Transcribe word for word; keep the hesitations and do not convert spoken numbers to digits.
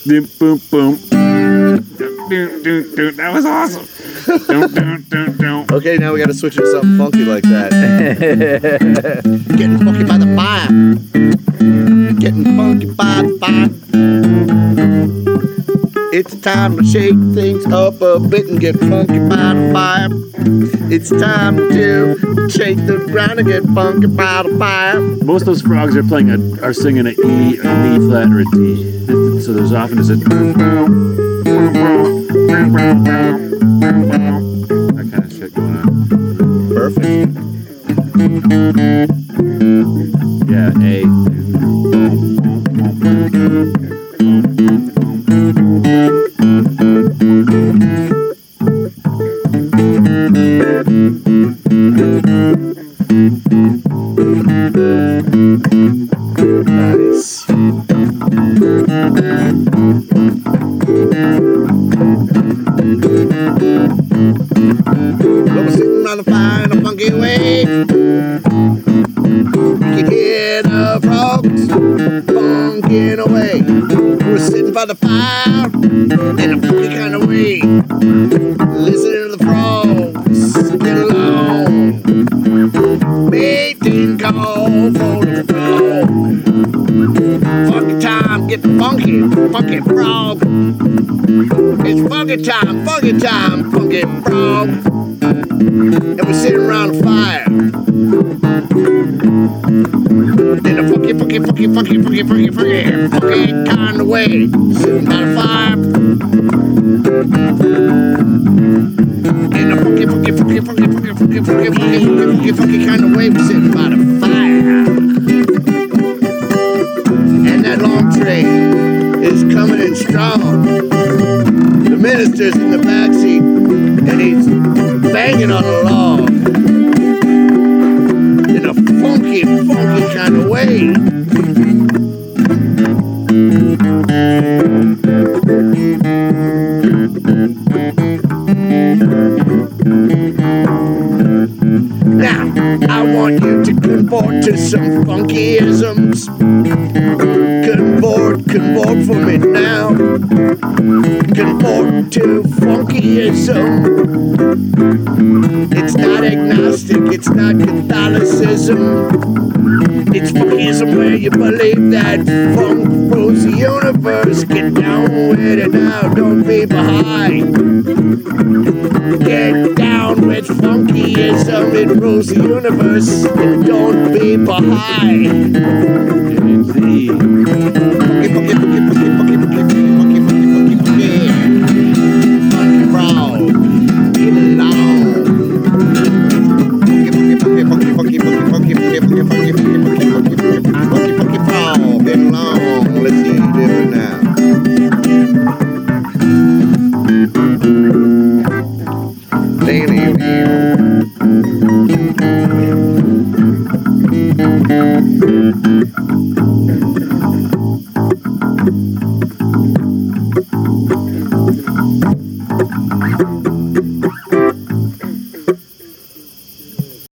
Boom, boom, boom. That was awesome. Okay, now we got to switch it to something funky like that. Getting funky by the fire. Getting funky by the fire. It's time to shake things up a bit and get funky by the fire. It's time to shake the ground and get funky by the fire. Most of those frogs are playing a, are singing an E, an E flat, or a D. So there's often is a that kind of shit going on. Perfect. Yeah, A. Nice. We're sitting around the fire in a funky way. You can hear the frogs funking away. We're sitting by the fire in a funky kind of way. Listening to the frogs get along. Mating call for the frog. Funky time, get funky, funky frog. It's funky time, funky time, funky frog. And we're sitting around the fire in a funky, funky, funky, funky, funky, funky, funky, funky kind of way. Sitting by the fire in a funky, funky, funky, funky, funky, funky, funky, funky, funky, funky, funky kind of way. We're sitting by the fire. And that long train is coming in strong. The minister's in the backseat and he's banging on a log in a funky, funky kind of way. Now, I want you to convert to some funkyisms. Convert, convert for me now. Convert to funkyism. It's not agnostic, it's not Catholicism. It's funkyism where you believe that funk rules the universe. Get down with it now, don't be behind. Get down with funkyism, it rules the universe, and don't be behind. Funky, funky, funky, funky, funky, funky, funky, funky, funky, funky, funky. Funky frog, get along. Funky, funky, funky, funky, funky, funky, funky, funky, funky, funky, funky.